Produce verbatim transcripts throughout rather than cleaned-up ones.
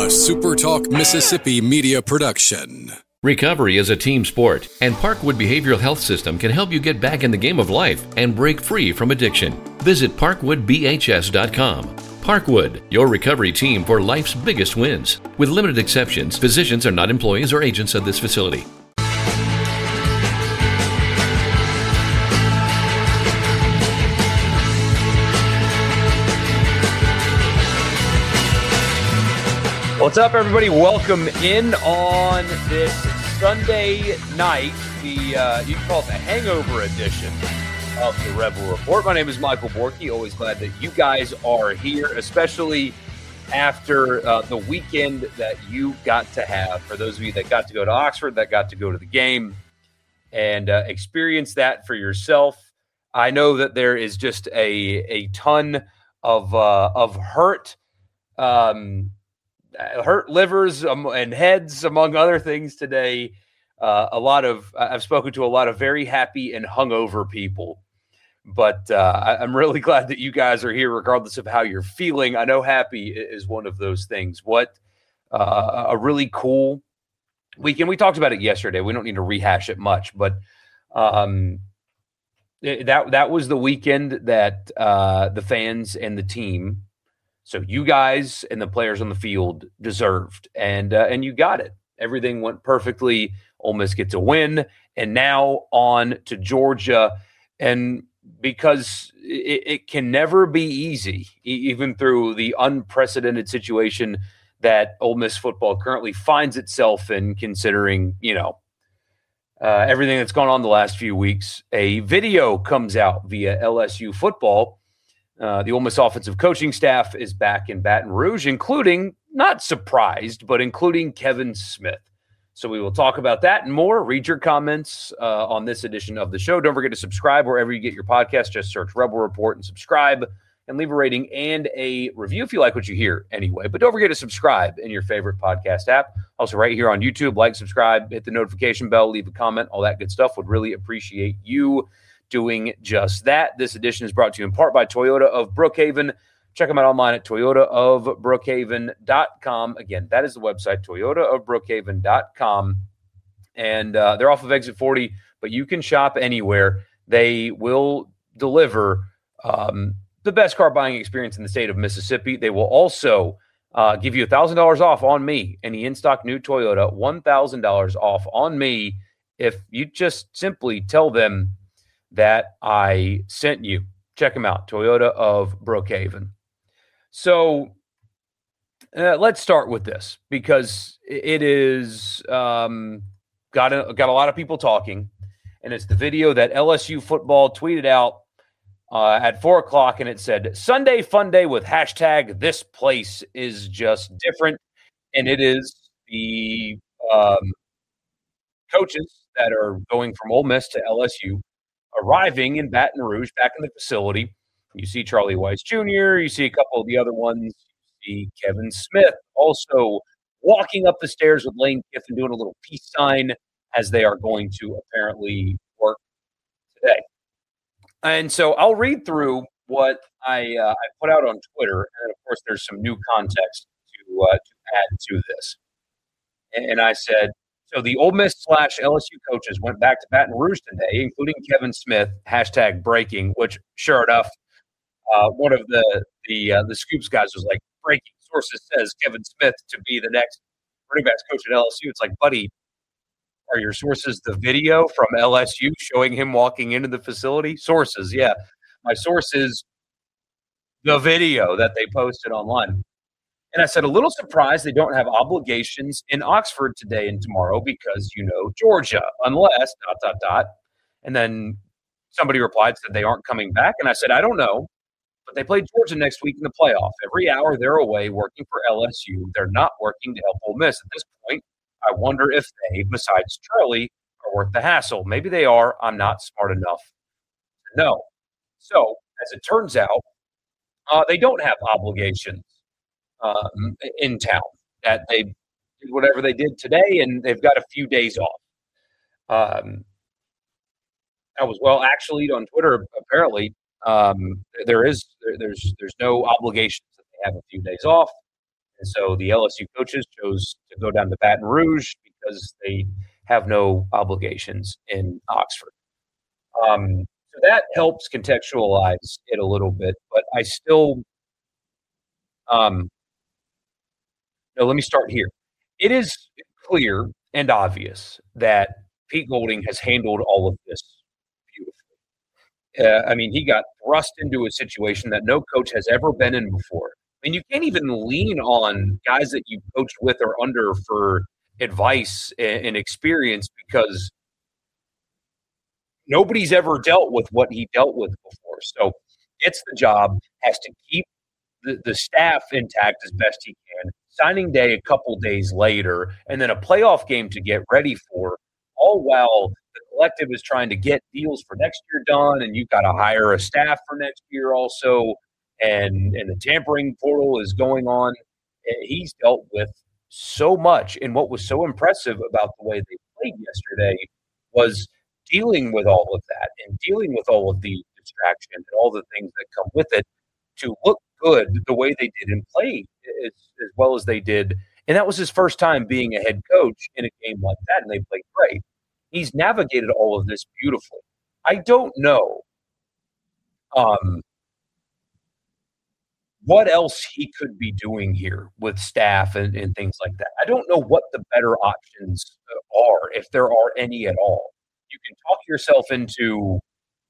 a SuperTalk Mississippi media production. Recovery is a team sport, and Parkwood Behavioral Health System can help you get back in the game of life and break free from addiction. Visit parkwood b h s dot com. Parkwood, your recovery team for life's biggest wins. With limited exceptions, physicians are not employees or agents of this facility. What's up, everybody? Welcome in on this Sunday night, the uh, you can call it the hangover edition of the Rebel Report. My name is Michael Borky. Always glad that you guys are here, especially after uh, the weekend that you got to have. For those of you that got to go to Oxford, that got to go to the game and uh, experience that for yourself. I know that there is just a a ton of uh, of hurt. Um, hurt livers um, and heads, among other things today. Uh, a lot of, I've spoken to a lot of very happy and hungover people, but uh, I, I'm really glad that you guys are here, regardless of how you're feeling. I know happy is one of those things. What uh, a really cool weekend. We talked about it yesterday. We don't need to rehash it much, but um, that, that was the weekend that uh, the fans and the team, so you guys and the players on the field, deserved, and uh, and you got it. Everything went perfectly. Ole Miss gets a win, and now on to Georgia. And because it, it can never be easy, e- even through the unprecedented situation that Ole Miss football currently finds itself in, considering, you know, uh, everything that's gone on the last few weeks. A video comes out via L S U football. Uh, the Ole Miss offensive coaching staff is back in Baton Rouge, including, not surprised, but including Kevin Smith. So we will talk about that and more. Read your comments uh, on this edition of the show. Don't forget to subscribe wherever you get your podcast. Just search Rebel Report and subscribe, and leave a rating and a review if you like what you hear anyway. But don't forget to subscribe in your favorite podcast app. Also right here on YouTube, like, subscribe, hit the notification bell, leave a comment, all that good stuff. Would really appreciate you doing just that. This edition is brought to you in part by Toyota of Brookhaven. Check them out online at toyota of brookhaven dot com. Again, that is the website, toyota of brookhaven dot com. And uh, they're off of Exit forty, but you can shop anywhere. They will deliver um, the best car buying experience in the state of Mississippi. They will also uh, give you one thousand dollars off on me, any in-stock new Toyota, one thousand dollars off on me if you just simply tell them that I sent you. Check them out, Toyota of Brookhaven. So uh, let's start with this, because it is um, got a, got a lot of people talking, and it's the video that L S U football tweeted out uh, at four o'clock, and it said, "Sunday Fun Day with hashtag this place is just different," and it is the um, coaches that are going from Ole Miss to L S U arriving in Baton Rouge, back in the facility. You see Charlie Weiss Junior, you see a couple of the other ones, you see Kevin Smith also walking up the stairs with Lane Kiffin, doing a little peace sign as they are going to apparently work today. And so I'll read through what I uh, I put out on Twitter, and of course there's some new context to, uh, to add to this. And, and I said, so the Ole Miss slash L S U coaches went back to Baton Rouge today, including Kevin Smith, hashtag breaking, which sure enough, uh, one of the the uh, the Scoops guys was like, breaking sources says Kevin Smith to be the next running backs coach at L S U. It's like, buddy, are your sources the video from L S U showing him walking into the facility? Sources, yeah. My source is the video that they posted online. And I said, a little surprised they don't have obligations in Oxford today and tomorrow because, you know, Georgia, unless, dot, dot, dot. And then somebody replied, said they aren't coming back. And I said, I don't know, but they play Georgia next week in the playoff. Every hour they're away working for L S U. They're not working to help Ole Miss. At this point, I wonder if they, besides Charlie, are worth the hassle. Maybe they are. I'm not smart enough to know. So, as it turns out, uh, they don't have obligations Um, in town, that they did whatever they did today, and they've got a few days off. Um, I was well, actually, on Twitter, apparently, um, there is there, there's there's no obligations that they have a few days off. And so the L S U coaches chose to go down to Baton Rouge because they have no obligations in Oxford. Um, so that helps contextualize it a little bit, but I still um, – no, let me start here. It is clear and obvious that Pete Golding has handled all of this beautifully. Uh, I mean, he got thrust into a situation that no coach has ever been in before. I mean, you can't even lean on guys that you coached with or under for advice and, and experience because nobody's ever dealt with what he dealt with before. So gets the job, has to keep the, the staff intact as best he can, signing day a couple days later, and then a playoff game to get ready for, all while the collective is trying to get deals for next year done, and you've got to hire a staff for next year also, and, and the tampering portal is going on. He's dealt with so much, and what was so impressive about the way they played yesterday was dealing with all of that and dealing with all of the distraction and all the things that come with it to look good the way they did and play as, as well as they did. And that was his first time being a head coach in a game like that, and they played great. He's navigated all of this beautifully. I don't know um, what else he could be doing here with staff and, and things like that. I don't know what the better options are, if there are any at all. You can talk yourself into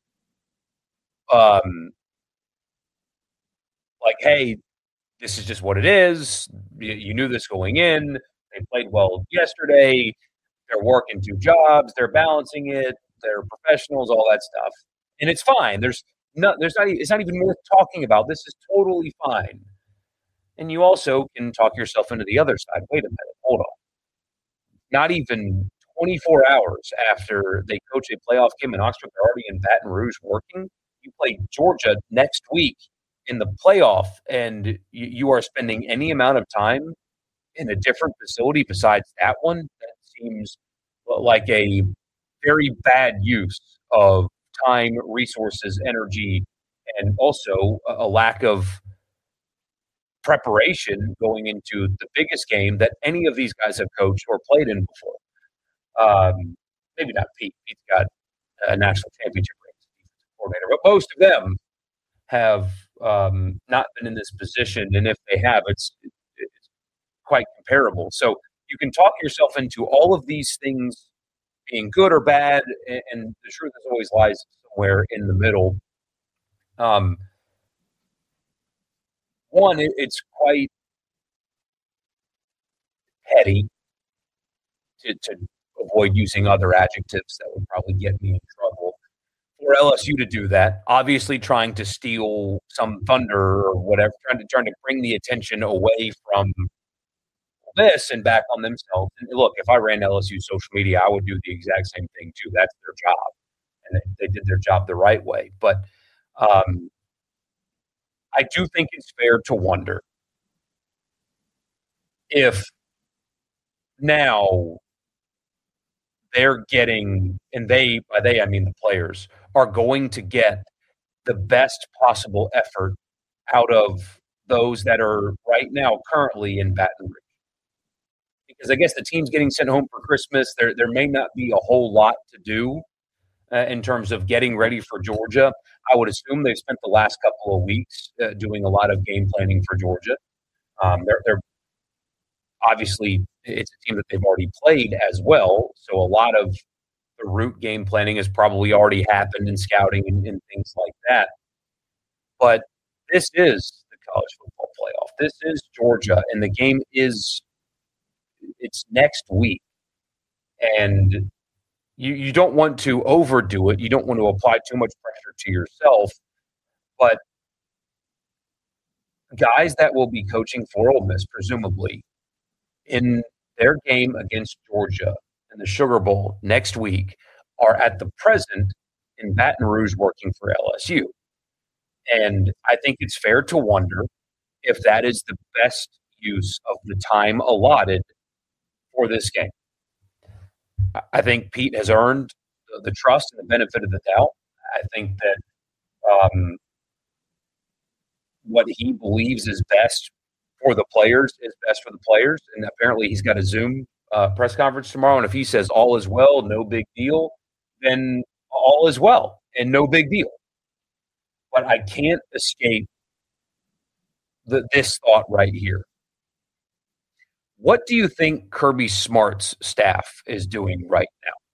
um, like, hey, this is just what it is. You, you knew this going in. They played well yesterday. They're working two jobs. They're balancing it. They're professionals, all that stuff. And it's fine. There's no, there's not, it's not even worth talking about. This is totally fine. And you also can talk yourself into the other side. Wait a minute. Hold on. Not even twenty-four hours after they coach a playoff game in Oxford, they're already in Baton Rouge working. You play Georgia next week in the playoff, and you, you are spending any amount of time in a different facility besides that one. That seems like a very bad use of time, resources, energy, and also a lack of preparation going into the biggest game that any of these guys have coached or played in before. Um, maybe not Pete. Pete's got a national championship coordinator, but most of them have um, not been in this position, and if they have, it's, it's quite comparable. So you can talk yourself into all of these things being good or bad, and, and the truth is always lies somewhere in the middle. Um, one, it, it's quite petty to, to avoid using other adjectives that would probably get me in trouble. For L S U to do that, obviously trying to steal some thunder or whatever, trying to trying to bring the attention away from this and back on themselves. And look, if I ran L S U social media, I would do the exact same thing too. That's their job, and they, they did their job the right way. But um, I do think it's fair to wonder if now they're getting, and they, by they I mean the players, are going to get the best possible effort out of those that are right now currently in Baton Rouge. Because I guess the team's getting sent home for Christmas. There there may not be a whole lot to do uh, in terms of getting ready for Georgia. I would assume they've spent the last couple of weeks uh, doing a lot of game planning for Georgia. Um, they're, they're obviously, it's a team that they've already played as well, so a lot of the route game planning has probably already happened in scouting and, and things like that. But this is the college football playoff. This is Georgia, and the game is it's next week. And you, you don't want to overdo it. You don't want to apply too much pressure to yourself. But guys that will be coaching for Ole Miss, presumably, in their game against Georgia in the Sugar Bowl next week are at the present in Baton Rouge working for L S U. And I think it's fair to wonder if that is the best use of the time allotted for this game. I think Pete has earned the trust and the benefit of the doubt. I think that um, what he believes is best for the players is best for the players. And apparently he's got a Zoom uh, press conference tomorrow. And if he says all is well, no big deal, then all is well and no big deal. But I can't escape the, this thought right here. What do you think Kirby Smart's staff is doing right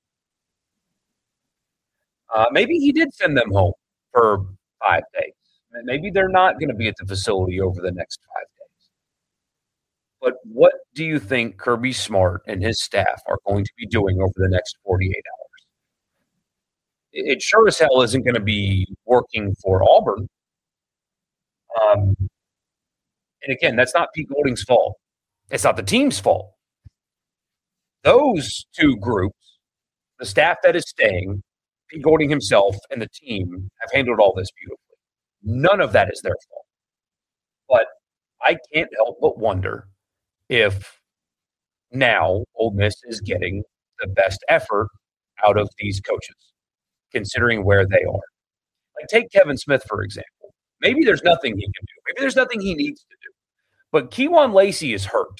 now? Uh, maybe he did send them home for five days. Maybe they're not going to be at the facility over the next five days. But what do you think Kirby Smart and his staff are going to be doing over the next forty-eight hours? It sure as hell isn't going to be working for Auburn. Um, and again, that's not Pete Golding's fault. It's not the team's fault. Those two groups, the staff that is staying, Pete Golding himself, and the team have handled all this beautifully. None of that is their fault. But I can't help but wonder if now Ole Miss is getting the best effort out of these coaches, considering where they are. Like, take Kevin Smith, for example. Maybe there's nothing he can do. Maybe there's nothing he needs to do. But Kewan Lacey is hurt.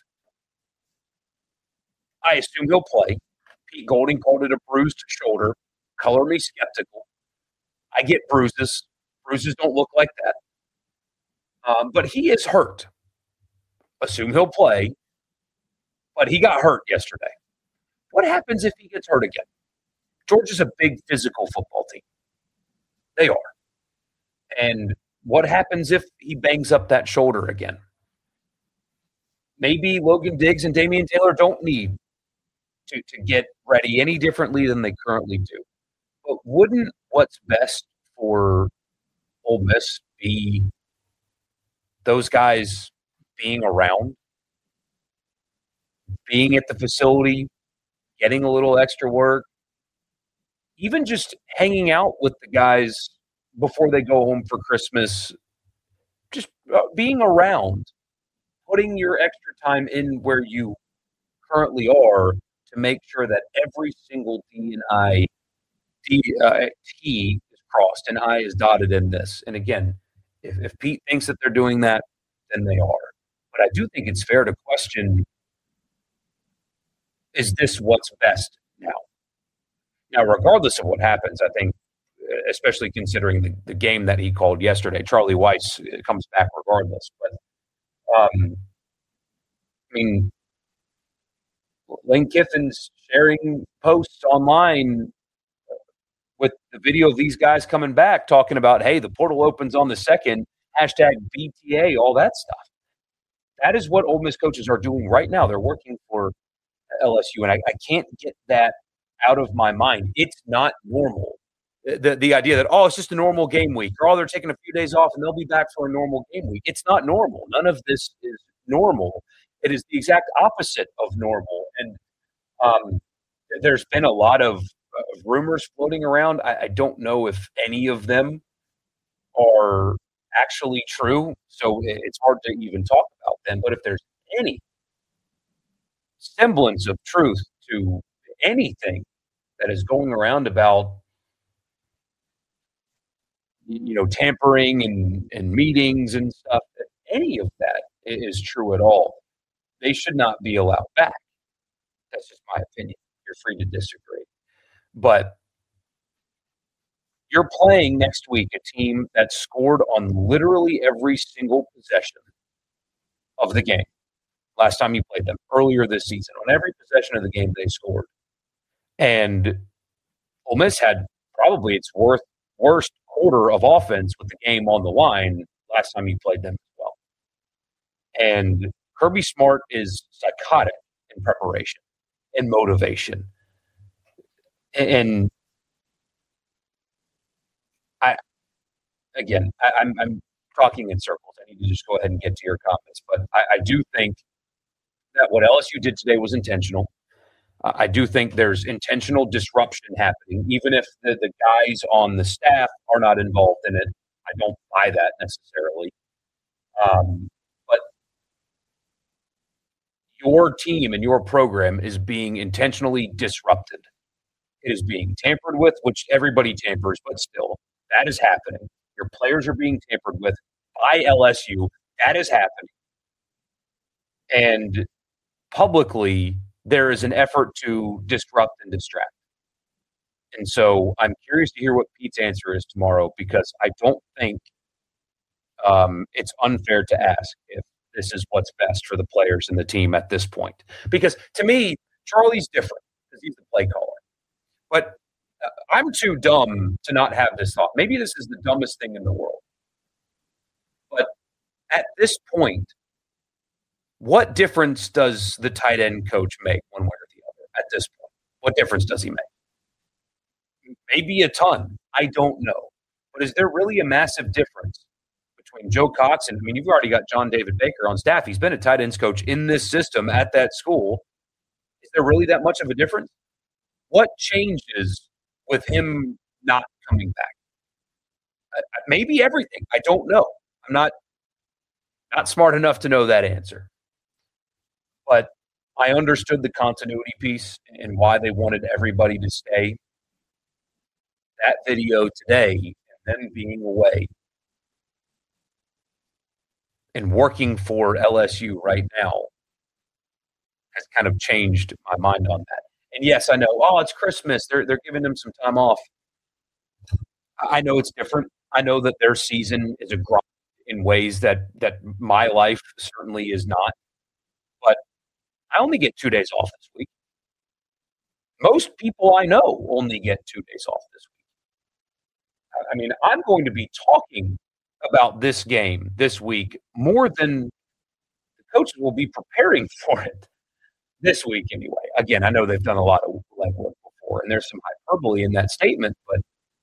I assume he'll play. Pete Golding called it a bruised shoulder. Color me skeptical. I get bruises. Bruises don't look like that. Um, but he is hurt. Assume he'll play. But he got hurt yesterday. What happens if he gets hurt again? Georgia's a big physical football team. They are. And what happens if he bangs up that shoulder again? Maybe Logan Diggs and Damian Taylor don't need to, to get ready any differently than they currently do. But wouldn't what's best for Ole Miss be those guys being around, being at the facility, getting a little extra work, even just hanging out with the guys before they go home for Christmas, just uh, being around, putting your extra time in where you currently are to make sure that every single D and I, D, uh, T is crossed and I is dotted in this. And again, if, if Pete thinks that they're doing that, then they are. But I do think it's fair to question, is this what's best now? Now, regardless of what happens, I think, especially considering the, the game that he called yesterday, Charlie Weiss comes back regardless. But, um, I mean, Lane Kiffin's sharing posts online with the video of these guys coming back, talking about, hey, the portal opens on the second, hashtag B T A, all that stuff. That is what Ole Miss coaches are doing right now. They're working for L S U, and I, I can't get that out of my mind. It's not normal. The the idea that, oh, it's just a normal game week, or oh, they're taking a few days off and they'll be back for a normal game week. It's not normal. None of this is normal. It is the exact opposite of normal. And um, there's been a lot of uh, rumors floating around. I, I don't know if any of them are actually true, so it's hard to even talk about them. But if there's any semblance of truth to anything that is going around about, you know, tampering and, and meetings and stuff, if any of that is true at all, they should not be allowed back. That's just my opinion. You're free to disagree. But you're playing next week a team that scored on literally every single possession of the game. Last time you played them, earlier this season, on every possession of the game they scored. And Ole Miss had probably its worst, worst quarter of offense with the game on the line last time you played them as well. And Kirby Smart is psychotic in preparation and motivation. And I, again, I, I'm, I'm talking in circles. I need to just go ahead and get to your comments. But I, I do think that what L S U did today was intentional. Uh, I do think there's intentional disruption happening, even if the, the guys on the staff are not involved in it. I don't buy that necessarily. Um, but your team and your program is being intentionally disrupted. It is being tampered with, which everybody tampers, but still, that is happening. Your players are being tampered with by L S U. That is happening. And publicly, there is an effort to disrupt and distract. And so I'm curious to hear what Pete's answer is tomorrow, because I don't think um, it's unfair to ask if this is what's best for the players and the team at this point. Because to me, Charlie's different because he's the play caller. But uh, I'm too dumb to not have this thought. Maybe this is the dumbest thing in the world. But at this point, what difference does the tight end coach make one way or the other at this point? What difference does he make? Maybe a ton. I don't know. But is there really a massive difference between Joe Cox and, I mean, you've already got John David Baker on staff. He's been a tight ends coach in this system at that school. Is there really that much of a difference? What changes with him not coming back? Uh, maybe everything. I don't know. I'm not not smart enough to know that answer. But I understood the continuity piece and why they wanted everybody to stay. That video today, and then being away and working for L S U right now, has kind of changed my mind on that. And yes, I know, oh, it's Christmas. They're they're giving them some time off. I know it's different. I know that their season is a grind in ways that that my life certainly is not. But I only get two days off this week. Most people I know only get two days off this week. I mean, I'm going to be talking about this game this week more than the coaches will be preparing for it this week anyway. Again, I know they've done a lot of legwork before, and there's some hyperbole in that statement, but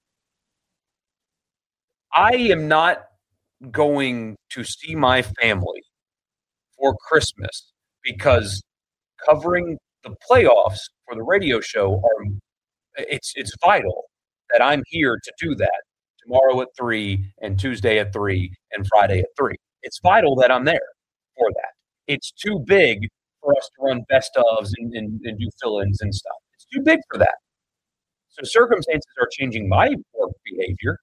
I am not going to see my family for Christmas because covering the playoffs for the radio show are it's it's vital that I'm here to do that tomorrow at three and Tuesday at three and Friday at three. It's vital that I'm there for that. It's too big for us to run best ofs and, and, and do fill-ins and stuff. It's too big for that. So circumstances are changing my work behavior.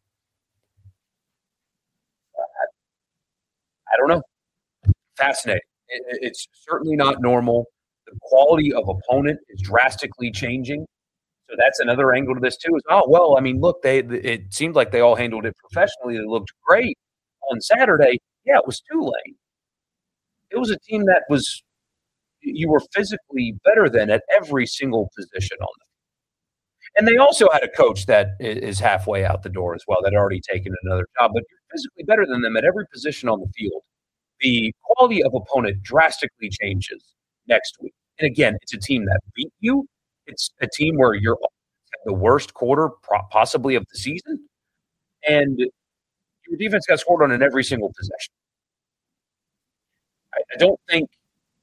I, I don't know. Fascinating. It, it's certainly not normal. The quality of opponent is drastically changing. So that's another angle to this too. Is oh well, I mean, look, they it seemed like they all handled it professionally. They looked great on Saturday. Yeah, it was Tulane. It was a team that was you were physically better than at every single position on them. And they also had a coach that is halfway out the door as well, that had already taken another job. But you're physically better than them at every position on the field. The quality of opponent drastically changes next week. And again, it's a team that beat you. It's a team where you're the worst quarter possibly of the season, and your defense got scored on in every single possession. I, I don't think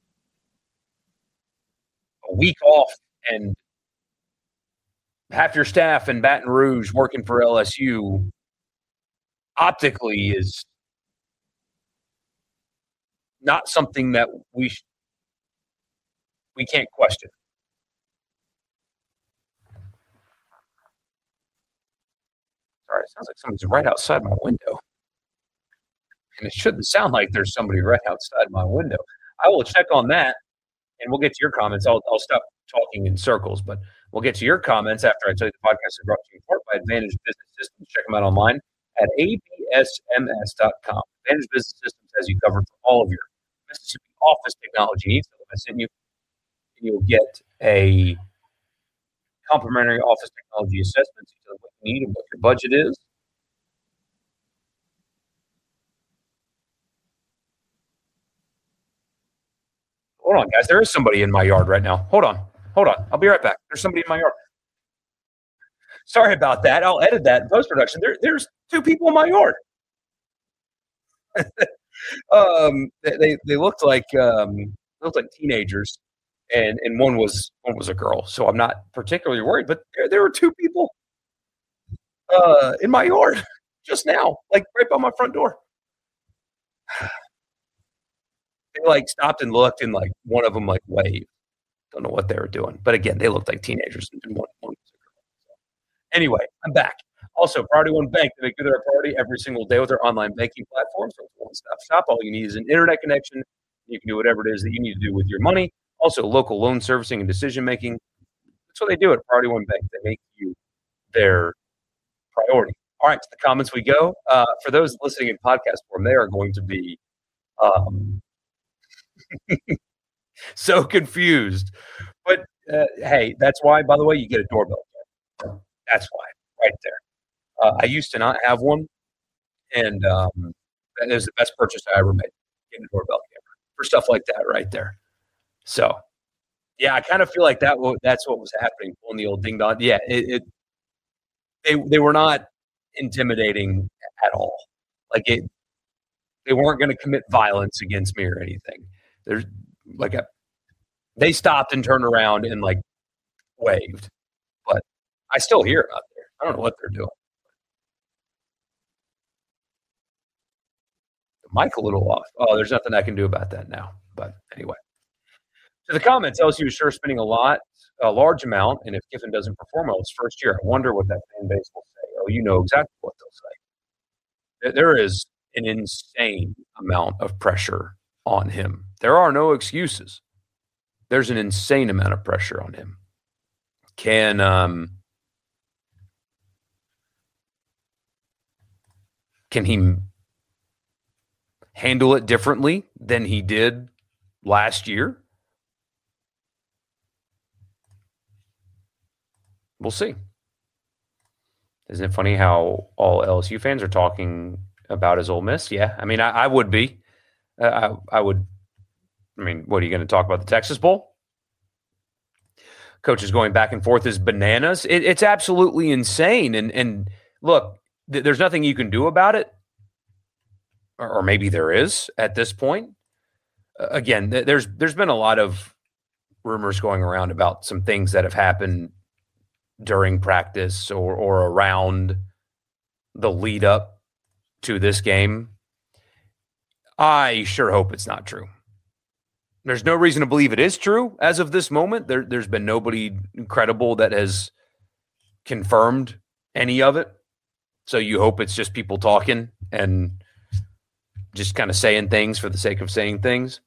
a week off and half your staff in Baton Rouge working for L S U optically is not something that we sh- we can't question. Sorry, it sounds like somebody's right outside my window. And it shouldn't sound like there's somebody right outside my window. I will check on that, and we'll get to your comments. I'll, I'll stop talking in circles, but we'll get to your comments after I tell you the podcast is brought to you in part by Advantage Business Systems. Check them out online at A B S M S dot com. Advantage Business Systems has you covered for all of your Mississippi office technology needs. So if I send you, you'll get a complimentary office technology assessment to tell what you need and what your budget is. Hold on, guys. There is somebody in my yard right now. Hold on. Hold on. I'll be right back. There's somebody in my yard. Sorry about that. I'll edit that in post-production. There, there's two people in my yard. um, they they looked like um, looked like teenagers. And and one was one was a girl, so I'm not particularly worried. But there, there were two people uh, in my yard just now, like right by my front door. They like stopped and looked, and like one of them like waved. Don't know what they were doing, but again, they looked like teenagers. And one, one was a girl. So, anyway, I'm back. Also, Priority One Bank, they make their priority every single day with their online banking platform. So it's a one-stop shop. All you need is an internet connection. You can do whatever it is that you need to do with your money. Also, local loan servicing and decision making. That's what they do at Priority One Bank. They make you their priority. All right, to the comments we go. Uh, for those listening in podcast form, they are going to be um, so confused. But uh, hey, that's why, by the way, you get a doorbell. That's why, right there. Uh, I used to not have one, and um, that is the best purchase I ever made, getting a doorbell camera for stuff like that right there. So, yeah, I kind of feel like that. That's what was happening on the old ding dong. Yeah, it, it they they were not intimidating at all. Like it, they weren't going to commit violence against me or anything. There's like a, they stopped and turned around and like waved, but I still hear it out there. I don't know what they're doing. The mic a little off. Oh, there's nothing I can do about that now. But anyway. To the comments, L S U is sure spending a lot, a large amount, and if Kiffin doesn't perform well his first year, I wonder what that fan base will say. Oh, you know exactly what they'll say. There is an insane amount of pressure on him. There are no excuses. There's an insane amount of pressure on him. Can um, can he handle it differently than he did last year? We'll see. Isn't it funny how all L S U fans are talking about his Ole Miss? Yeah, I mean, I, I would be. Uh, I, I would. I mean, what are you going to talk about? The Texas Bowl? Coaches going back and forth is bananas. It, it's absolutely insane. And and look, th- there's nothing you can do about it, or, or maybe there is at this point. Uh, again, th- there's there's been a lot of rumors going around about some things that have happened during practice or or around the lead up to this game. I sure hope it's not true. There's no reason to believe it is true as of this moment. There, there's been nobody credible that has confirmed any of it. So you hope it's just people talking and just kind of saying things for the sake of saying things.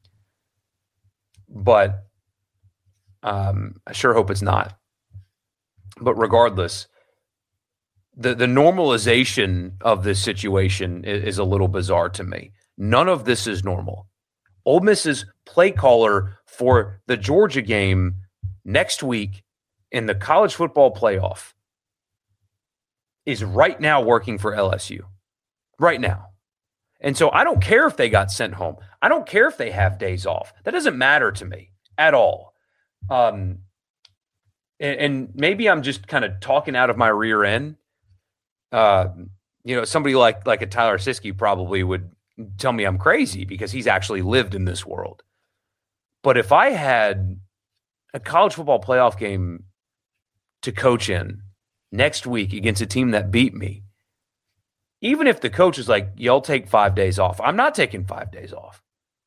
But um, I sure hope it's not. But regardless, the, the normalization of this situation is, is a little bizarre to me. None of this is normal. Ole Miss's play caller for the Georgia game next week in the college football playoff is right now working for L S U. Right now. And so I don't care if they got sent home. I don't care if they have days off. That doesn't matter to me at all. Um, and, and maybe I'm just kind of talking out of my rear end. Uh, you know, somebody like like a Tyler Siskey probably would tell me I'm crazy because he's actually lived in this world. But if I had a college football playoff game to coach in next week against a team that beat me, even if the coach is like, y'all take five days off, I'm not taking five days off.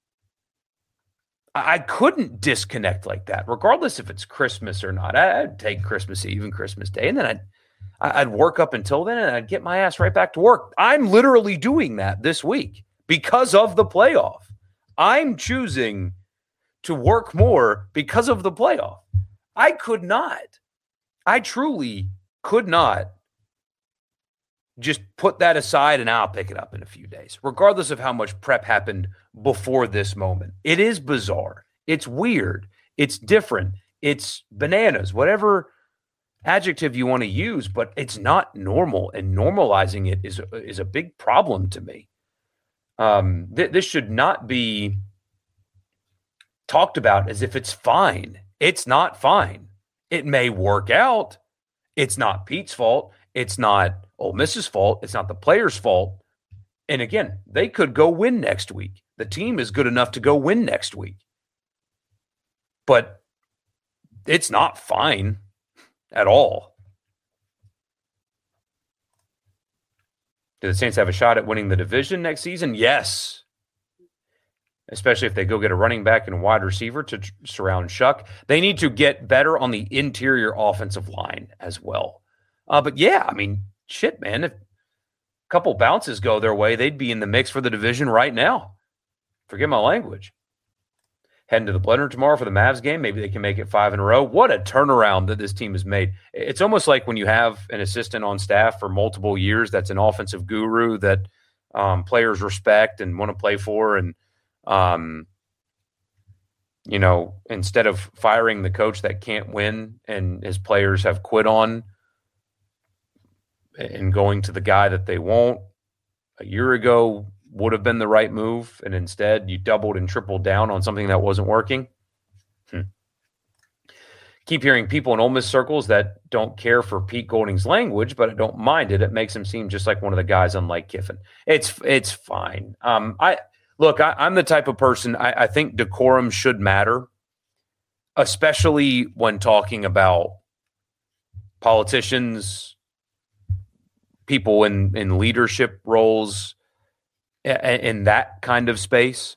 I couldn't disconnect like that, regardless if it's Christmas or not. I'd take Christmas Eve and Christmas Day, and then I'd I'd work up until then, and I'd get my ass right back to work. I'm literally doing that this week because of the playoff. I'm choosing to work more because of the playoff. I could not. I truly could not just put that aside and I'll pick it up in a few days, regardless of how much prep happened before this moment. It is bizarre. It's weird. It's different. It's bananas, whatever adjective you want to use, but it's not normal, and normalizing it is, is a big problem to me. Um, th- this should not be talked about as if it's fine. It's not fine. It may work out. It's not Pete's fault. It's not Ole Miss's fault. It's not the players' fault. And again, they could go win next week. The team is good enough to go win next week. But it's not fine at all. Do the Saints have a shot at winning the division next season? Yes. Especially if they go get a running back and a wide receiver to tr- surround Shuck. They need to get better on the interior offensive line as well. Uh, but yeah, I mean, shit, man. If a couple bounces go their way, they'd be in the mix for the division right now. Forgive my language. heading to the blender tomorrow for the Mavs game. Maybe they can make it five in a row. What a turnaround that this team has made. It's almost like when you have an assistant on staff for multiple years that's an offensive guru that um, players respect and want to play for. And, um, you know, instead of firing the coach that can't win and his players have quit on and going to the guy that they won't, a year ago would have been the right move, and instead you doubled and tripled down on something that wasn't working. Hmm. Keep hearing people in Ole Miss circles that don't care for Pete Golding's language, but I don't mind it. It makes him seem just like one of the guys unlike Kiffin. It's it's fine. Um, I look, I, I'm the type of person, I, I think decorum should matter, especially when talking about politicians, people in, in leadership roles, in that kind of space.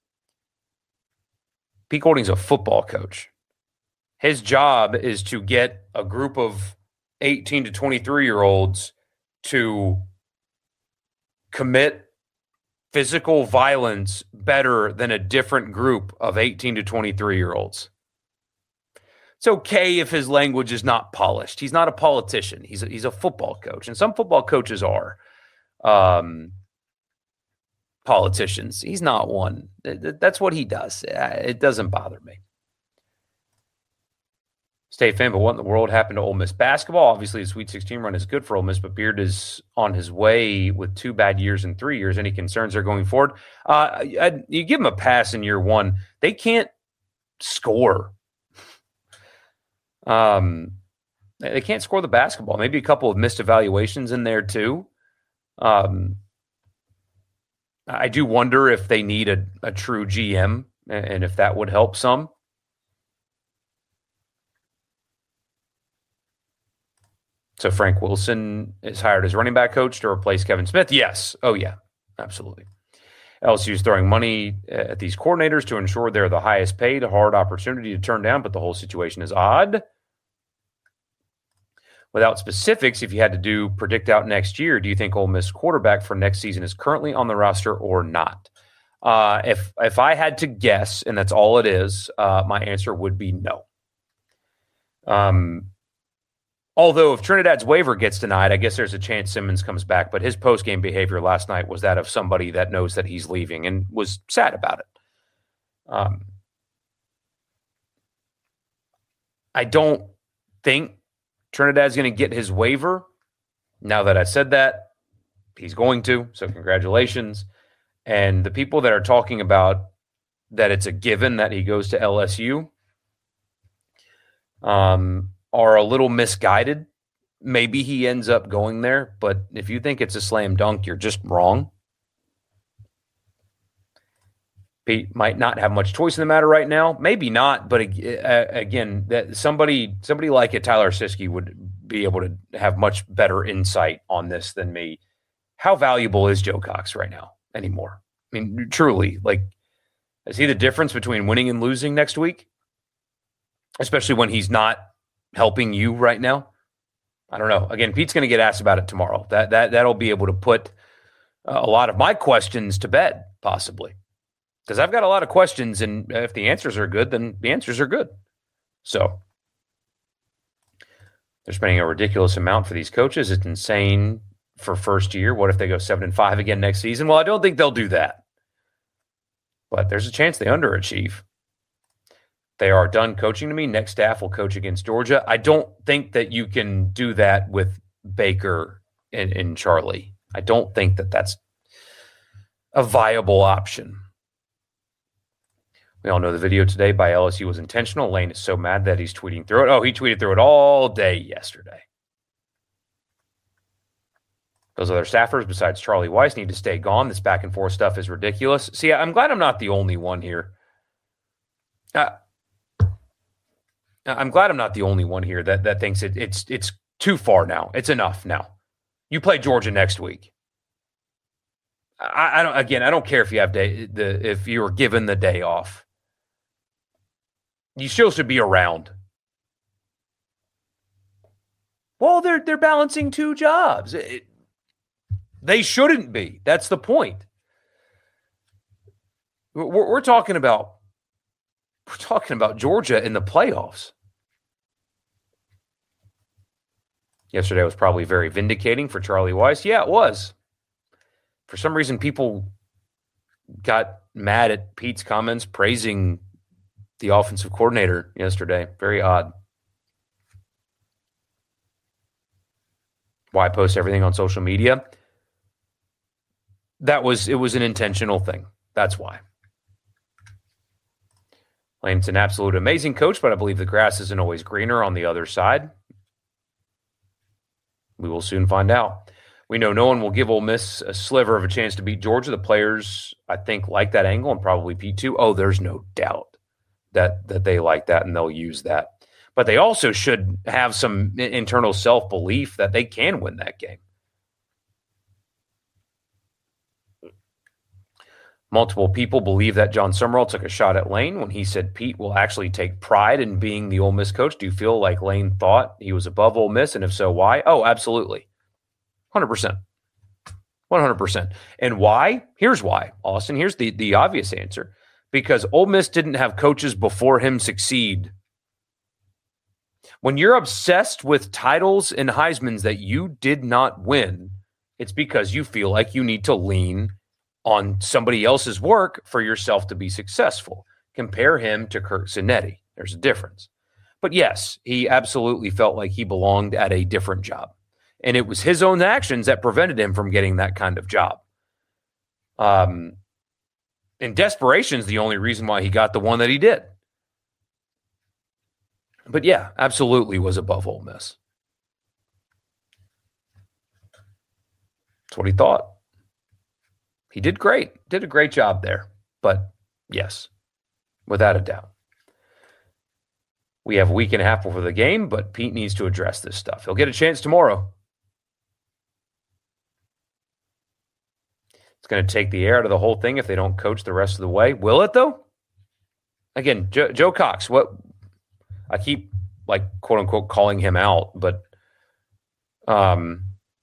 Pete Golding's a football coach. His job is to get a group of eighteen to twenty-three-year-olds to commit physical violence better than a different group of eighteen to twenty-three-year-olds. It's okay if his language is not polished. He's not a politician. He's a, he's a football coach, and some football coaches are. Um, politicians. He's not one. That's what he does. It doesn't bother me. State fan, but what in the world happened to Ole Miss basketball? Obviously, the Sweet sixteen run is good for Ole Miss, but Beard is on his way with two bad years in three years. Any concerns there going forward? Uh, I, you give them a pass in year one. They can't score. Um, they can't score the basketball. Maybe a couple of missed evaluations in there too. Um, I do wonder if they need a, a true G M and if that would help some. So Frank Wilson is hired as running back coach to replace Kevin Smith? Yes. Oh, yeah. Absolutely. L S U is throwing money at these coordinators to ensure they're the highest paid, a hard opportunity to turn down, but the whole situation is odd. Without specifics, if you had to do predict out next year, do you think Ole Miss quarterback for next season is currently on the roster or not? Uh, if if I had to guess, and that's all it is, uh, my answer would be no. Um, although if Trinidad's waiver gets denied, I guess there's a chance Simmons comes back. But his post-game behavior last night was that of somebody that knows that he's leaving and was sad about it. Um, I don't think Trinidad's going to get his waiver. Now that I said that, he's going to, so congratulations. And the people that are talking about that it's a given that he goes to L S U um, are a little misguided. Maybe he ends up going there, but if you think it's a slam dunk, you're just wrong. Pete might not have much choice in the matter right now. Maybe not, but uh, again, that somebody somebody like it, Tyler Siskey, would be able to have much better insight on this than me. How valuable is Joe Cox right now anymore? I mean, truly, like, is he the difference between winning and losing next week? Especially when he's not helping you right now. I don't know. Again, Pete's going to get asked about it tomorrow. That that that'll be able to put uh, a lot of my questions to bed, possibly. Because I've got a lot of questions, and if the answers are good, then the answers are good. So they're spending a ridiculous amount for these coaches. It's insane for first year. What if they go seven and five again next season? Well, I don't think they'll do that. But there's a chance they underachieve. They are done coaching to me. Next staff will coach against Georgia. I don't think that you can do that with Baker and, and Charlie. I don't think that that's a viable option. We all know the video today by L S U was intentional. Lane is so mad that he's tweeting through it. Oh, he tweeted through it all day yesterday. Those other staffers, besides Charlie Weiss, need to stay gone. This back and forth stuff is ridiculous. See, I'm glad I'm not the only one here. Uh, I'm glad I'm not the only one here that, that thinks it, it's it's too far now. It's enough now. You play Georgia next week. I, I don't. Again, I don't care if you have day the if you were given the day off. You still should be around. Well, they're they're balancing two jobs. It, they shouldn't be. That's the point. We're, we're talking about We're talking about Georgia in the playoffs. Yesterday was probably very vindicating for Charlie Weis. Yeah, it was. For some reason, people got mad at Pete's comments praising the offensive coordinator yesterday. Very odd. Why post everything on social media? That was, it was an intentional thing. That's why. Lane's an absolute amazing coach, but I believe the grass isn't always greener on the other side. We will soon find out. We know no one will give Ole Miss a sliver of a chance to beat Georgia. The players, I think, like that angle, and probably Pete too. Oh, there's no doubt that that they like that and they'll use that. But they also should have some internal self-belief that they can win that game. Multiple people believe that John Summerall took a shot at Lane when he said Pete will actually take pride in being the Ole Miss coach. Do you feel like Lane thought he was above Ole Miss, and if so, why? Oh, absolutely. one hundred percent. one hundred percent. And why? Here's why, Austin. Here's the, the obvious answer. Because Ole Miss didn't have coaches before him succeed. When you're obsessed with titles and Heismans that you did not win, it's because you feel like you need to lean on somebody else's work for yourself to be successful. Compare him to Kirk Cinetti. There's a difference. But yes, he absolutely felt like he belonged at a different job. And it was his own actions that prevented him from getting that kind of job. Um, and desperation is the only reason why he got the one that he did. But yeah, absolutely was above Ole Miss. That's what he thought. He did great. Did a great job there. But yes, without a doubt. We have a week and a half before the game, but Pete needs to address this stuff. He'll get a chance tomorrow. It's going to take the air out of the whole thing if they don't coach the rest of the way. Will it, though? Again, Joe, Joe Cox, what I keep, like, quote unquote, calling him out, but um,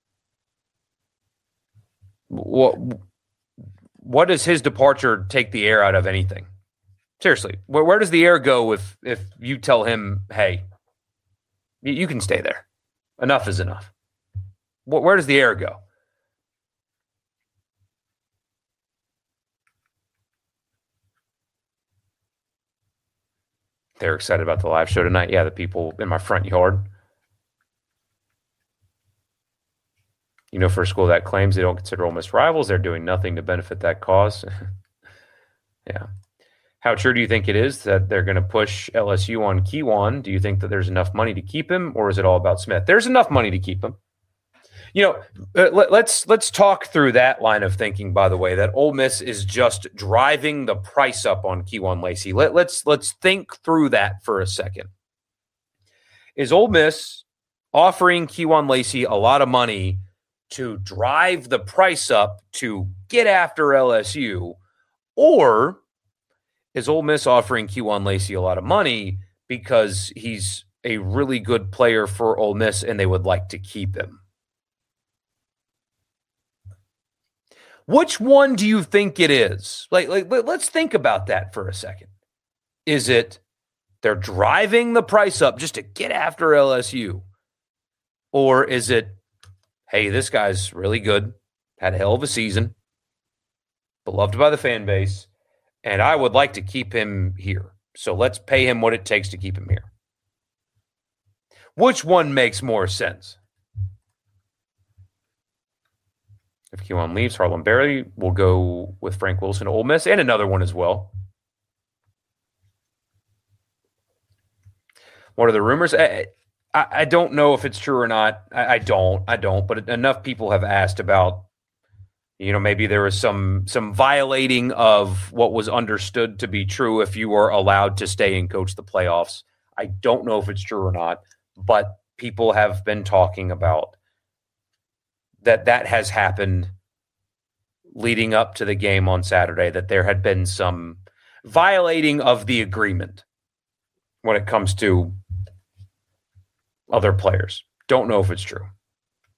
what what does his departure take the air out of anything? Seriously, where, where does the air go if if you tell him, hey, you, you can stay there? Enough is enough. Where, where does the air go? They're excited about the live show tonight. Yeah, the people in my front yard. You know, for a school that claims they don't consider Ole Miss rivals, they're doing nothing to benefit that cause. Yeah. How true do you think it is that they're going to push L S U on Kejuan? Do you think that there's enough money to keep him, or is it all about Smith? There's enough money to keep him. You know, uh, let, let's let's talk through that line of thinking, by the way, that Ole Miss is just driving the price up on Kejuan Lacey. Let, let's let's think through that for a second. Is Ole Miss offering Kejuan Lacey a lot of money to drive the price up to get after L S U, or is Ole Miss offering Kejuan Lacey a lot of money because he's a really good player for Ole Miss and they would like to keep him? Which one do you think it is? Like, like, let's think about that for a second. Is it they're driving the price up just to get after L S U? Or is it, hey, this guy's really good, had a hell of a season, beloved by the fan base, and I would like to keep him here. So let's pay him what it takes to keep him here. Which one makes more sense? If Kejuan leaves, Harlem Berry will go with Frank Wilson to Ole Miss, and another one as well. What are the rumors? I, I, I don't know if it's true or not. I, I don't. I don't. But enough people have asked about, you know, maybe there was some some violating of what was understood to be true if you were allowed to stay and coach the playoffs. I don't know if it's true or not, but people have been talking about that that has happened leading up to the game on Saturday, that there had been some violating of the agreement when it comes to other players. Don't know if it's true.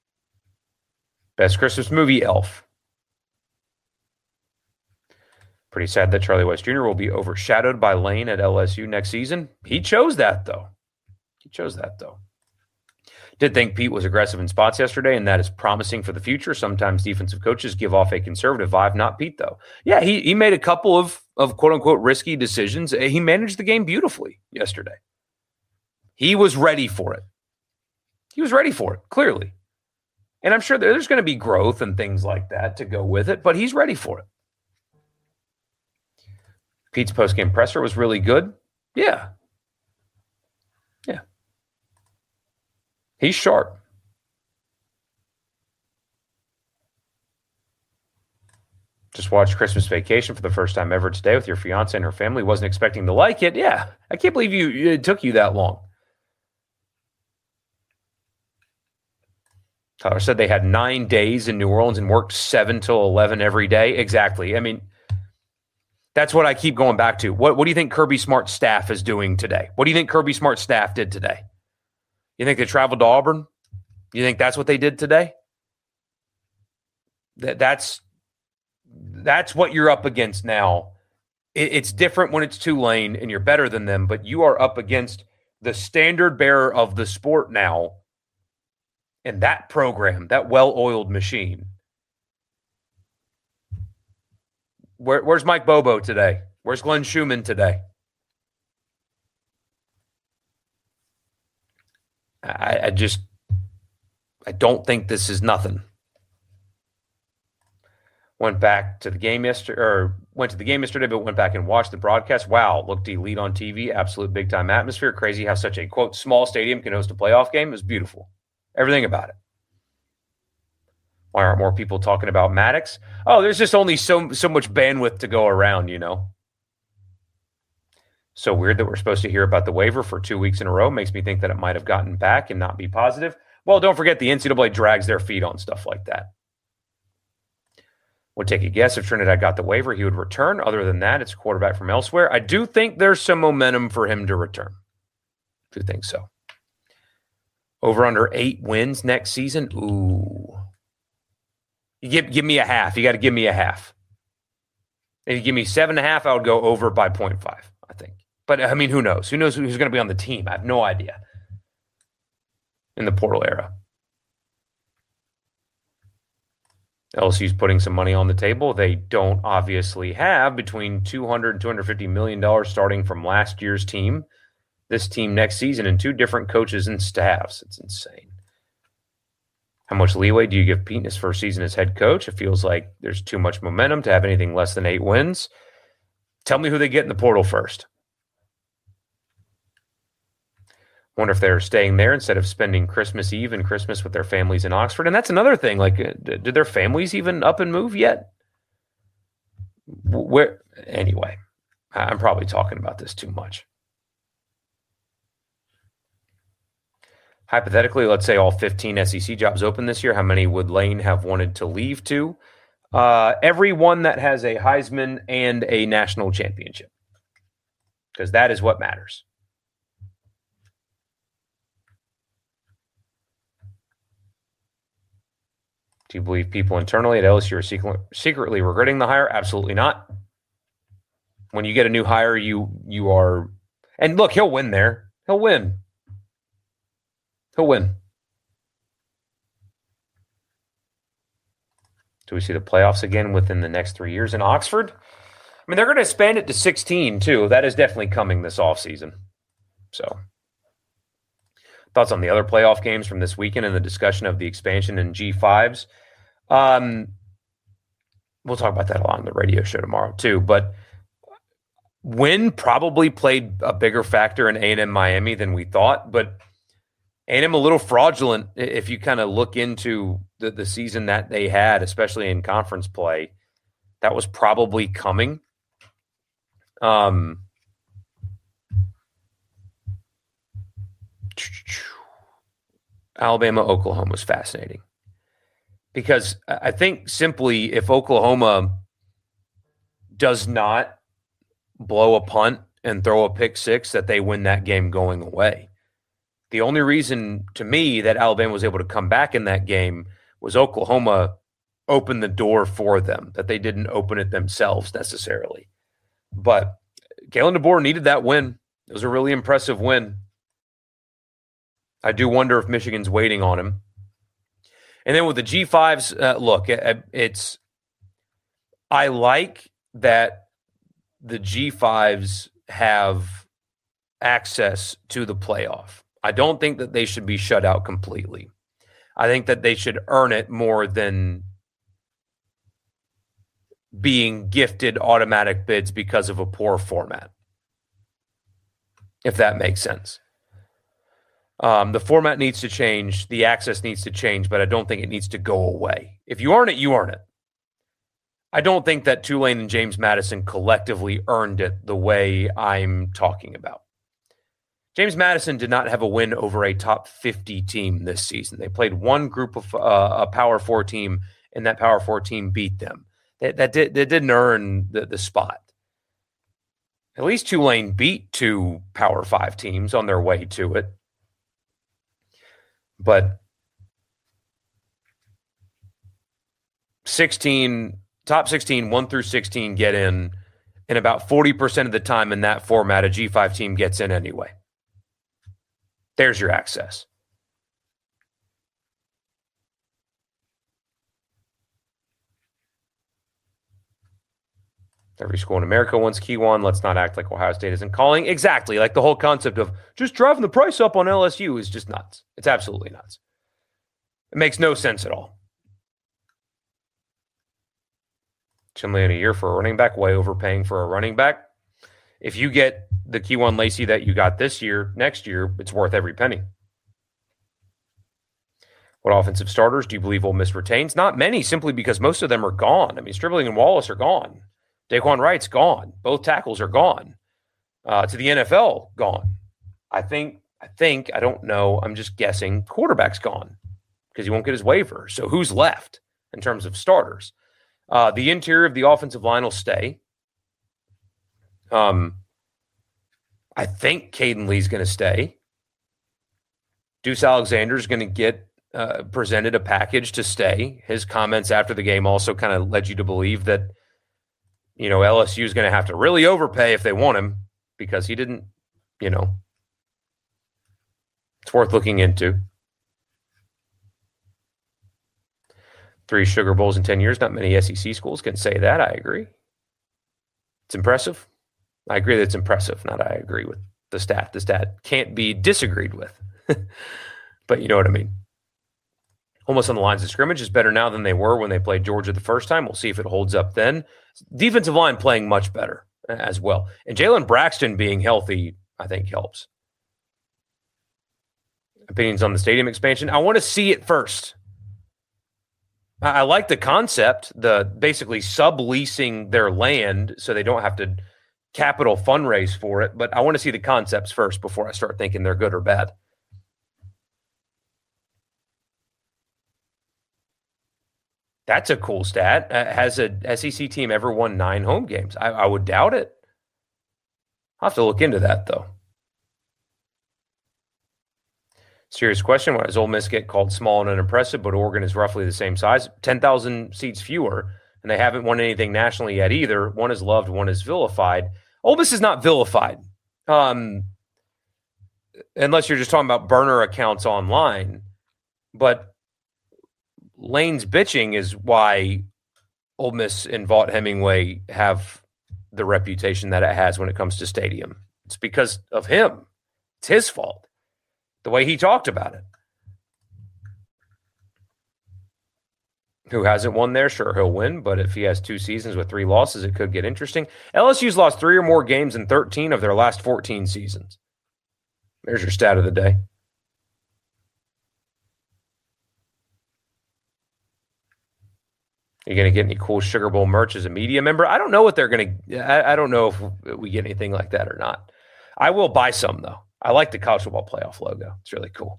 Best Christmas movie, Elf. Pretty sad that Charlie Weis Junior will be overshadowed by Lane at L S U next season. He chose that, though. He chose that, though. Did think Pete was aggressive in spots yesterday, and that is promising for the future. Sometimes defensive coaches give off a conservative vibe, not Pete, though. Yeah, he he made a couple of, of quote-unquote risky decisions. He managed the game beautifully yesterday. He was ready for it. He was ready for it, clearly. And I'm sure there's going to be growth and things like that to go with it, but he's ready for it. Pete's post-game presser was really good. Yeah. Yeah. He's sharp. Just watched Christmas Vacation for the first time ever today with your fiance and her family. Wasn't expecting to like it. Yeah. I can't believe you it took you that long. Tyler said they had nine days in New Orleans and worked seven till eleven every day. Exactly. I mean, that's what I keep going back to. What, what do you think Kirby Smart's staff is doing today? What do you think Kirby Smart's staff did today? You think they traveled to Auburn? You think that's what they did today? That, that's, that's what you're up against now. It, it's different when it's Tulane and you're better than them, but you are up against the standard bearer of the sport now. And that program, that well-oiled machine. Where, where's Mike Bobo today? Where's Glenn Schumann today? I, I just, I don't think this is nothing. Went back to the game yesterday, or went to the game yesterday, but went back and watched the broadcast. Wow, looked elite on T V. Absolute big-time atmosphere. Crazy how such a, quote, small stadium can host a playoff game. It was beautiful. Everything about it. Why aren't more people talking about Maddox? Oh, there's just only so so much bandwidth to go around, you know. So weird that we're supposed to hear about the waiver for two weeks in a row. Makes me think that it might have gotten back and not be positive. Well, don't forget the N C double A drags their feet on stuff like that. Would take a guess if Trinidad got the waiver, he would return. Other than that, it's a quarterback from elsewhere. I do think there's some momentum for him to return. I do think so. Over under eight wins next season. Ooh. You give, give me a half. You got to give me a half. If you give me seven and a half, I would go over by point five, I think. But, I mean, who knows? Who knows who's going to be on the team? I have no idea in the portal era. L S U's putting some money on the table. They don't obviously have between two hundred and two hundred fifty million dollars starting from last year's team, this team next season, and two different coaches and staffs. It's insane. How much leeway do you give Pete in his first season as head coach? It feels like there's too much momentum to have anything less than eight wins. Tell me who they get in the portal first. Wonder if they're staying there instead of spending Christmas Eve and Christmas with their families in Oxford. And that's another thing. Like, did their families even up and move yet? Where? Anyway, I'm probably talking about this too much. Hypothetically, let's say all fifteen S E C jobs open this year. How many would Lane have wanted to leave to? Uh, everyone that has a Heisman and a national championship, because that is what matters. Do you believe people internally at L S U are secret, secretly regretting the hire? Absolutely not. When you get a new hire, you you are, and look, he'll win there. He'll win. He'll win. Do we see the playoffs again within the next three years in Oxford? I mean, they're going to expand it to sixteen, too. That is definitely coming this offseason. So, thoughts on the other playoff games from this weekend and the discussion of the expansion in G fives? Um, we'll talk about that a lot on the radio show tomorrow, too. But win probably played a bigger factor in A and M Miami than we thought, but A and M a little fraudulent if you kind of look into the, the season that they had, especially in conference play. That was probably coming. Um, Alabama, Oklahoma was fascinating. Because I think simply if Oklahoma does not blow a punt and throw a pick six, that they win that game going away. The only reason, to me, that Alabama was able to come back in that game was Oklahoma open the door for them, that they didn't open it themselves necessarily. But Kalen DeBoer needed that win. It was a really impressive win. I do wonder if Michigan's waiting on him. And then with the G fives, uh, look, it, it's I like that the G fives have access to the playoff. I don't think that they should be shut out completely. I think that they should earn it more than being gifted automatic bids because of a poor format, if that makes sense. Um, the format needs to change. The access needs to change, but I don't think it needs to go away. If you earn it, you earn it. I don't think that Tulane and James Madison collectively earned it the way I'm talking about. James Madison did not have a win over a top fifty team this season. They played one group of uh, a Power Four team, and that Power Four team beat them. That, that, did, that didn't earn the, the spot. At least Tulane beat two Power Five teams on their way to it. But sixteen, top sixteen, one through sixteen get in, and about forty percent of the time in that format, a G five team gets in anyway. There's your access. Every school in America wants Kiwan. Let's not act like Ohio State isn't calling. Exactly. Like the whole concept of just driving the price up on L S U is just nuts. It's absolutely nuts. It makes no sense at all. Similarly, in a year for a running back, way overpaying for a running back. If you get the Kiwan Lacey that you got this year, next year, it's worth every penny. What offensive starters do you believe Ole Miss retains? Not many, simply because most of them are gone. I mean, Stribling and Wallace are gone. Daquan Wright's gone. Both tackles are gone. Uh, to the N F L, gone. I think, I think, I don't know, I'm just guessing, quarterback's gone because he won't get his waiver. So who's left in terms of starters? Uh, the interior of the offensive line will stay. Um, I think Caden Lee's going to stay. Deuce Alexander's going to get uh, presented a package to stay. His comments after the game also kind of led you to believe that, you know, L S U is going to have to really overpay if they want him because he didn't, you know. It's worth looking into. Three Sugar Bowls in ten years. Not many S E C schools can say that. I agree. It's impressive. I agree that it's impressive. Not I agree with the stat. The stat can't be disagreed with. But you know what I mean. Almost on the lines of scrimmage is better now than they were when they played Georgia the first time. We'll see if it holds up then. Defensive line playing much better as well. And Jalen Braxton being healthy, I think, helps. Opinions on the stadium expansion. I want to see it first. I like the concept, the basically subleasing their land so they don't have to capital fundraise for it, but I want to see the concepts first before I start thinking they're good or bad. That's a cool stat. Uh, has a S E C team ever won nine home games? I, I would doubt it. I'll have to look into that, though. Serious question. Why does Ole Miss get called small and unimpressive, but Oregon is roughly the same size? ten thousand seats fewer, and they haven't won anything nationally yet either. One is loved, one is vilified. Ole Miss is not vilified, um, unless you're just talking about burner accounts online. But Lane's bitching is why Ole Miss and Vaught Hemingway have the reputation that it has when it comes to stadium. It's because of him. It's his fault. The way he talked about it. Who hasn't won there? Sure, he'll win, but if he has two seasons with three losses, it could get interesting. L S U's lost three or more games in thirteen of their last fourteen seasons. There's your stat of the day. Are you going to get any cool Sugar Bowl merch as a media member? I don't know what they're going to I, I don't know if we get anything like that or not. I will buy some, though. I like the college football playoff logo. It's really cool.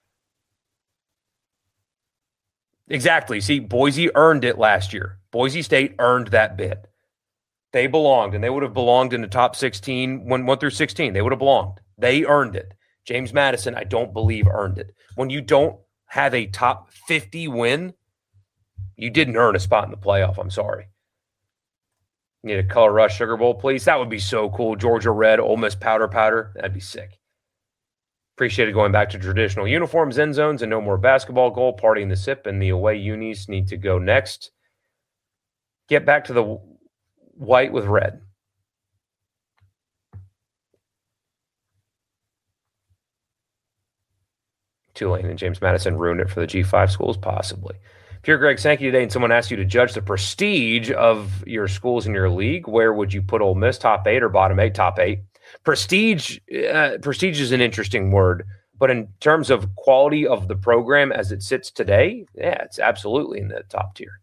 Exactly. See, Boise earned it last year. Boise State earned that bid. They belonged, and they would have belonged in the top sixteen, when one through sixteen. They would have belonged. They earned it. James Madison, I don't believe, earned it. When you don't have a top fifty win, You didn't earn a spot in the playoff. I'm sorry. Need a Color Rush Sugar Bowl, please. That would be so cool. Georgia red, Ole Miss powder powder. That'd be sick. Appreciated going back to traditional uniforms, end zones, and no more basketball goal. Party in the S I P and the away unis need to go next. Get back to the white with red. Tulane and James Madison ruined it for the G five schools, possibly. If you're Greg Sankey today and someone asked you to judge the prestige of your schools in your league, where would you put Ole Miss, top eight or bottom eight? Top eight. Prestige, uh, prestige is an interesting word, but in terms of quality of the program as it sits today, yeah, it's absolutely in the top tier.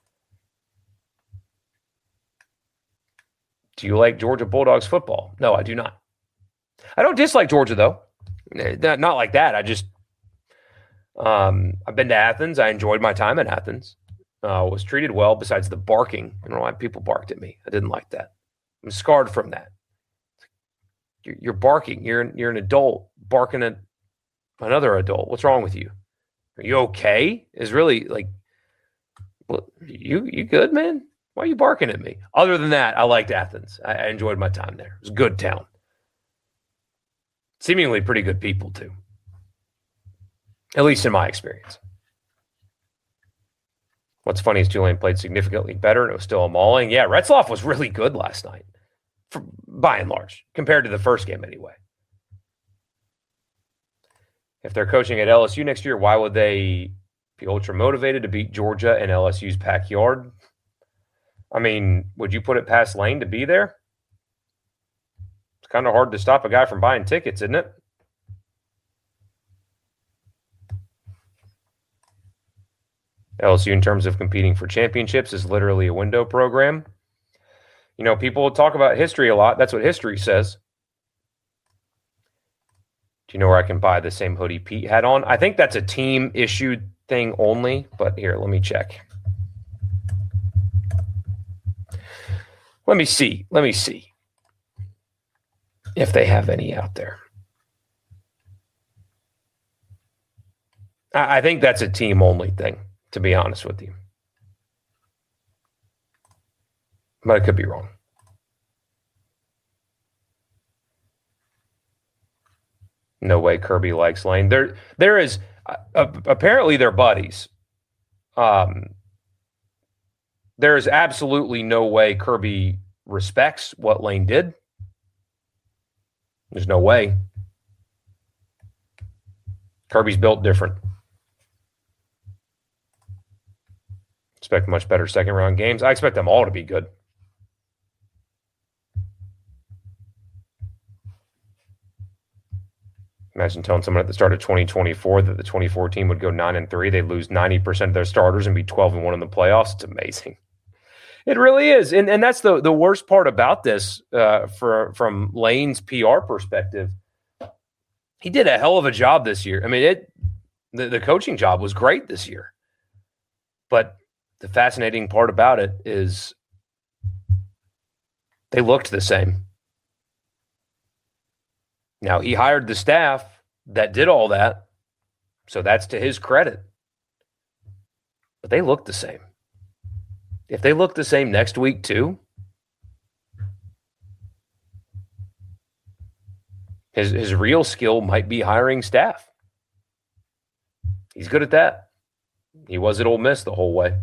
Do you like Georgia Bulldogs football? No, I do not. I don't dislike Georgia, though. Not like that. I just, um, I've been to Athens. I enjoyed my time in Athens. Uh, was treated well besides the barking. I don't know why people barked at me. I didn't like that. I'm scarred from that. You're, you're barking. You're, you're an adult barking at another adult. What's wrong with you? Are you okay? Is really like, well, you, you good, man? Why are you barking at me? Other than that, I liked Athens. I, I enjoyed my time there. It was a good town. Seemingly pretty good people, too. At least in my experience. What's funny is Tulane played significantly better, and it was still a mauling. Yeah, Retzloff was really good last night, for, by and large, compared to the first game anyway. If they're coaching at L S U next year, why would they be ultra motivated to beat Georgia in L S U's backyard? I mean, would you put it past Lane to be there? It's kind of hard to stop a guy from buying tickets, isn't it? L S U, in terms of competing for championships, is literally a window program. You know, people talk about history a lot. That's what history says. Do you know where I can buy the same hoodie Pete had on? I think that's a team-issued thing only, but here, let me check. Let me see. Let me see if they have any out there. I, I think that's a team-only thing, to be honest with you. But I could be wrong. No way Kirby likes Lane. There, there is uh, apparently they're buddies. Um, there is absolutely no way Kirby respects what Lane did. There's no way. Kirby's built different. Expect much better second round games. I expect them all to be good. Imagine telling someone at the start of twenty twenty-four that the twenty-four team would go nine and three. They'd lose ninety percent of their starters and be twelve and one in the playoffs. It's amazing. It really is. And and that's the, the worst part about this uh, for from Lane's P R perspective. He did a hell of a job this year. I mean, it the, the coaching job was great this year. But the fascinating part about it is they looked the same. Now, he hired the staff that did all that, so that's to his credit. But they look the same. If they look the same next week too, his, his real skill might be hiring staff. He's good at that. He was at Ole Miss the whole way.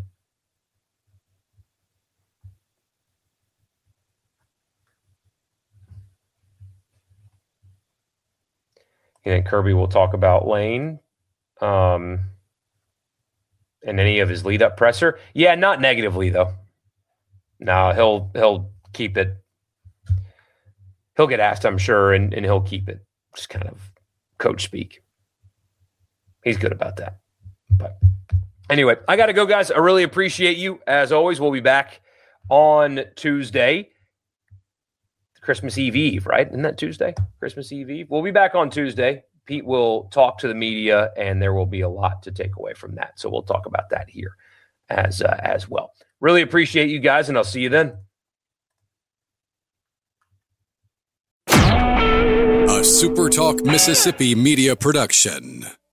You think Kirby will talk about Lane um, and any of his lead-up presser? Yeah, not negatively, though. No, he'll he'll keep it. He'll get asked, I'm sure, and, and he'll keep it. Just kind of coach speak. He's good about that. But anyway, I got to go, guys. I really appreciate you. As always, we'll be back on Tuesday. Christmas Eve Eve, right? Isn't that Tuesday? Christmas Eve Eve. We'll be back on Tuesday. Pete will talk to the media, and there will be a lot to take away from that. So we'll talk about that here as uh, as well. Really appreciate you guys, and I'll see you then. A SuperTalk Mississippi media production.